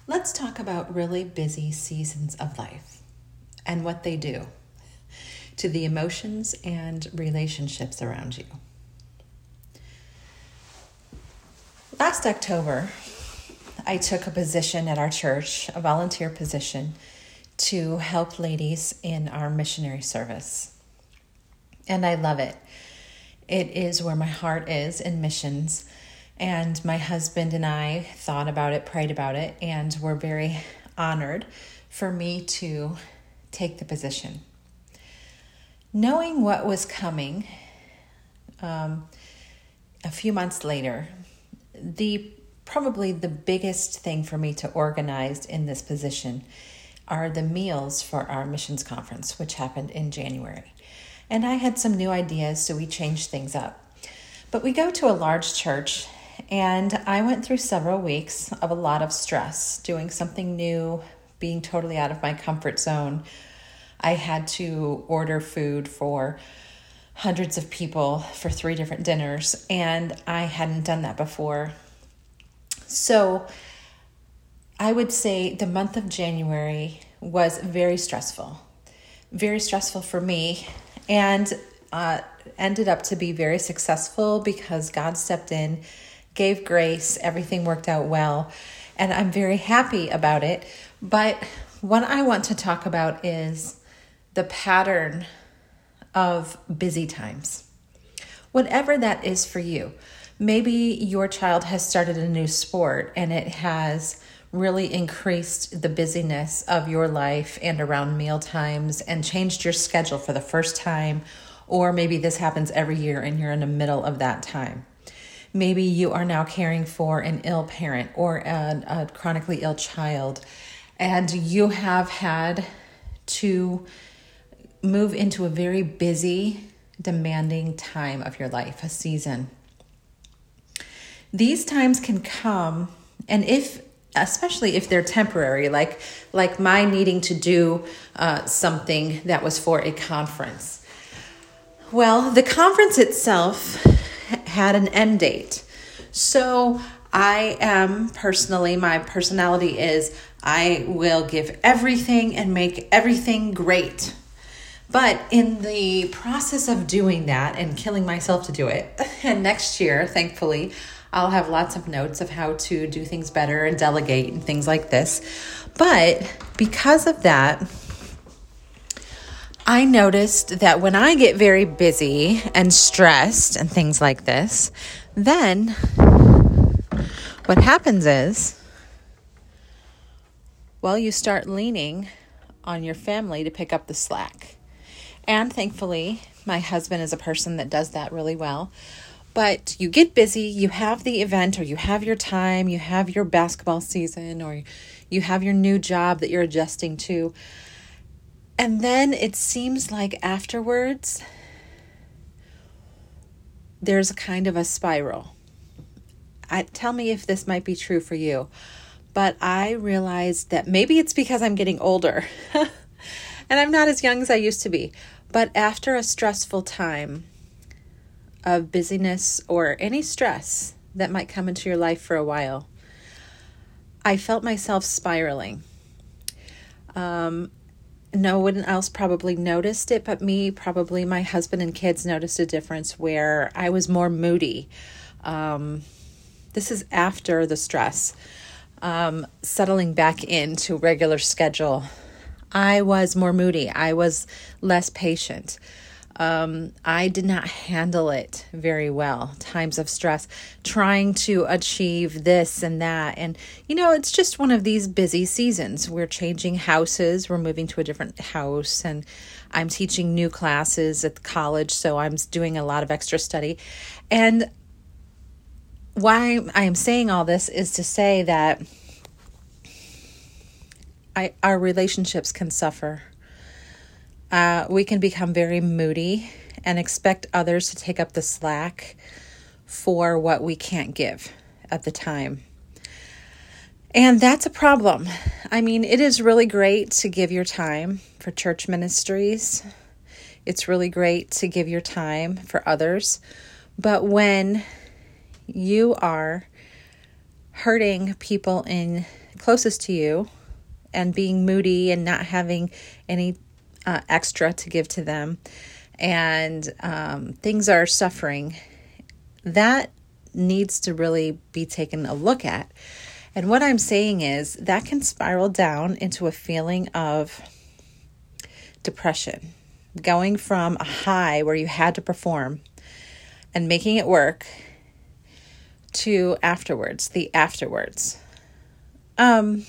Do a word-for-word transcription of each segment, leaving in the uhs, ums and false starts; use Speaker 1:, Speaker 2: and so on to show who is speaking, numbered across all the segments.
Speaker 1: Let's talk about really busy seasons of life and what they do to the emotions and relationships around you. Last October, I took a position at our church, a volunteer position, to help ladies in our missionary service. And I love it. It is where my heart is in missions. And my husband and I thought about it, prayed about it, and were very honored for me to take the position. Knowing what was coming, um, a few months later, the probably the biggest thing for me to organize in this position are the meals for our missions conference, which happened in January. And I had some new ideas, so we changed things up. But we go to a large church, and I went through several weeks of a lot of stress, doing something new, being totally out of my comfort zone. I had to order food for hundreds of people for three different dinners, and I hadn't done that before. So I would say the month of January was very stressful, very stressful for me, and uh, ended up to be very successful because God stepped in, gave grace, everything worked out well, and I'm very happy about it. But what I want to talk about is the pattern of busy times. Whatever that is for you. Maybe your child has started a new sport and it has really increased the busyness of your life and around meal times and changed your schedule for the first time. Or maybe this happens every year and you're in the middle of that time. Maybe you are now caring for an ill parent or a, a chronically ill child, and you have had to move into a very busy, demanding time of your life, a season. These times can come, and if, especially if they're temporary, like, like my needing to do uh, something that was for a conference. Well, the conference itself had an end date. So I am personally, my personality is I will give everything and make everything great. But in the process of doing that and killing myself to do it, and next year, thankfully, I'll have lots of notes of how to do things better and delegate and things like this. But because of that, I noticed that when I get very busy and stressed and things like this, then what happens is, well, you start leaning on your family to pick up the slack. And thankfully, my husband is a person that does that really well. But you get busy, you have the event, or you have your time, you have your basketball season, or you have your new job that you're adjusting to. And then it seems like afterwards, there's a kind of a spiral. I, tell me if this might be true for you. But I realized that maybe it's because I'm getting older. And I'm not as young as I used to be. But after a stressful time of busyness or any stress that might come into your life for a while, I felt myself spiraling. Um, no one else probably noticed it, but me, probably my husband and kids noticed a difference where I was more moody. Um, this is after the stress, um, settling back into regular schedule. I was more moody. I was less patient. Um, I did not handle it very well, times of stress, trying to achieve this and that. And, you know, it's just one of these busy seasons. We're changing houses. We're moving to a different house. And I'm teaching new classes at the college, so I'm doing a lot of extra study. And why I am saying all this is to say that I, our relationships can suffer. Uh, we can become very moody and expect others to take up the slack for what we can't give at the time. And that's a problem. I mean, it is really great to give your time for church ministries. It's really great to give your time for others. But when you are hurting people in closest to you and being moody and not having any uh, extra to give to them, and um, things are suffering, that needs to really be taken a look at. And what I'm saying is that can spiral down into a feeling of depression, going from a high where you had to perform and making it work to afterwards, the afterwards. Um,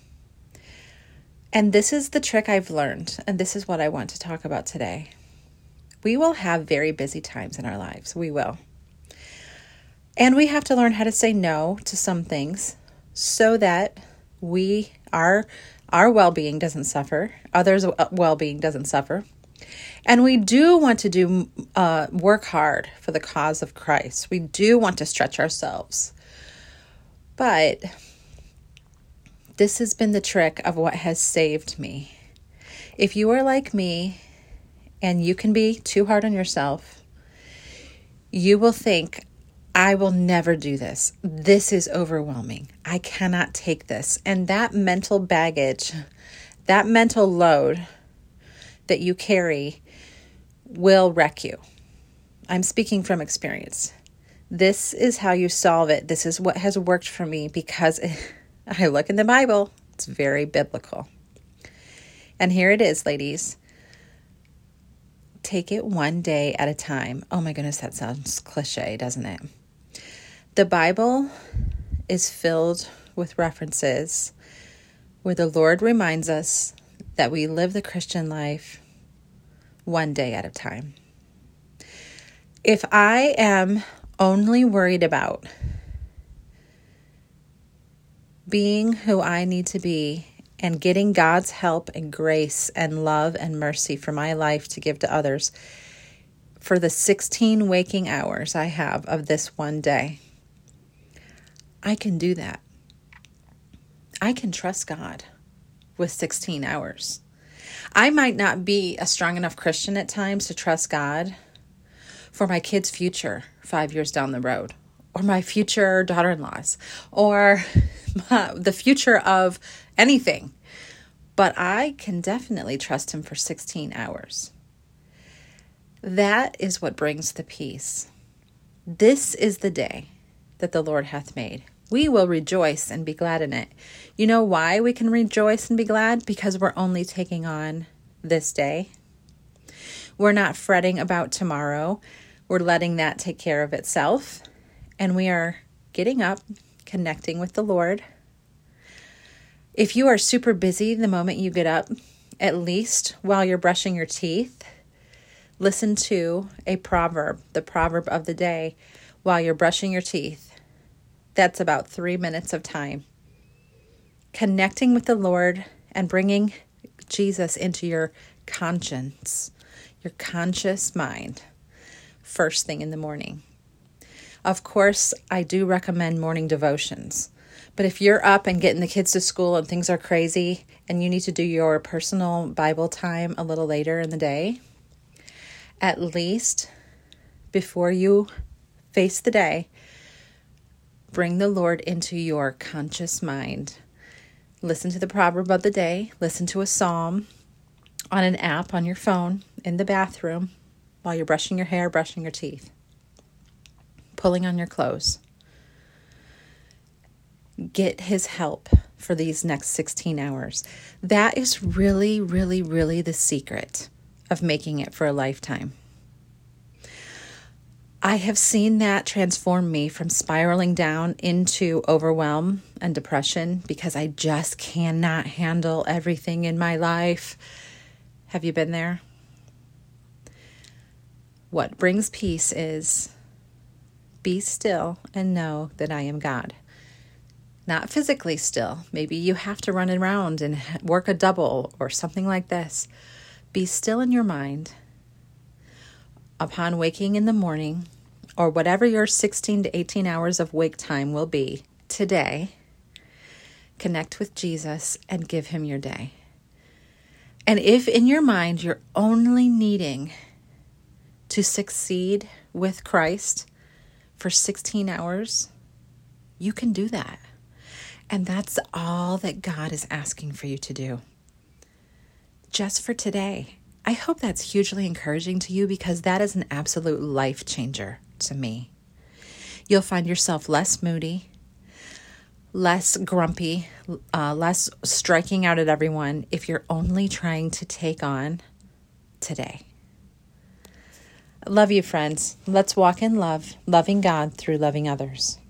Speaker 1: and this is the trick I've learned, and this is what I want to talk about today. We will have very busy times in our lives. We will. And we have to learn how to say no to some things so that we, our, our well-being doesn't suffer, others' well-being doesn't suffer. And we do want to do uh, work hard for the cause of Christ. We do want to stretch ourselves. But this has been the trick of what has saved me. If you are like me and you can be too hard on yourself, you will think, I will never do this. This is overwhelming. I cannot take this. And that mental baggage, that mental load that you carry will wreck you. I'm speaking from experience. This is how you solve it. This is what has worked for me because I look in the Bible. It's very biblical. And here it is, ladies. Take it one day at a time. Oh my goodness, that sounds cliche, doesn't it? The Bible is filled with references where the Lord reminds us that we live the Christian life one day at a time. If I am only worried about being who I need to be and getting God's help and grace and love and mercy for my life to give to others for the sixteen waking hours I have of this one day, I can do that. I can trust God with sixteen hours. I might not be a strong enough Christian at times to trust God for my kid's future five years down the road, or my future daughter-in-laws, or my, the future of anything. But I can definitely trust Him for sixteen hours. That is what brings the peace. This is the day that the Lord hath made. We will rejoice and be glad in it. You know why we can rejoice and be glad? Because we're only taking on this day. We're not fretting about tomorrow. We're letting that take care of itself. And we are getting up, connecting with the Lord. If you are super busy the moment you get up, at least while you're brushing your teeth, listen to a proverb, the proverb of the day, while you're brushing your teeth. That's about three minutes of time. Connecting with the Lord and bringing Jesus into your conscience, your conscious mind, first thing in the morning. Of course, I do recommend morning devotions. But if you're up and getting the kids to school and things are crazy and you need to do your personal Bible time a little later in the day, at least before you face the day, bring the Lord into your conscious mind. Listen to the proverb of the day. Listen to a psalm on an app on your phone in the bathroom while you're brushing your hair, brushing your teeth, pulling on your clothes. Get His help for these next sixteen hours. That is really, really, really the secret of making it for a lifetime. I have seen that transform me from spiraling down into overwhelm and depression because I just cannot handle everything in my life. Have you been there? What brings peace is be still and know that I am God. Not physically still. Maybe you have to run around and work a double or something like this. Be still in your mind. Upon waking in the morning, or whatever your sixteen to eighteen hours of wake time will be today, connect with Jesus and give Him your day. And if in your mind you're only needing to succeed with Christ for sixteen hours, you can do that. And that's all that God is asking for you to do. Just for today. I hope that's hugely encouraging to you, because that is an absolute life changer to me. You'll find yourself less moody, less grumpy, uh, less striking out at everyone if you're only trying to take on today. Love you, friends. Let's walk in love, loving God through loving others.